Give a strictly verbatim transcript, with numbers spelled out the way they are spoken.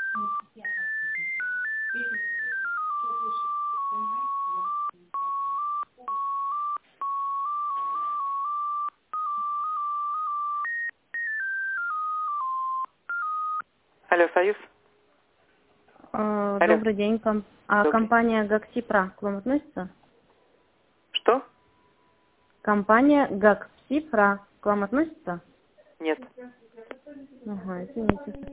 Алло, Союз. Э, Алло. Добрый день. Ком- а Добрый. компания Гаксипра к вам относится? Что? Компания Гаксипра к вам относится? Нет. Ага, извините.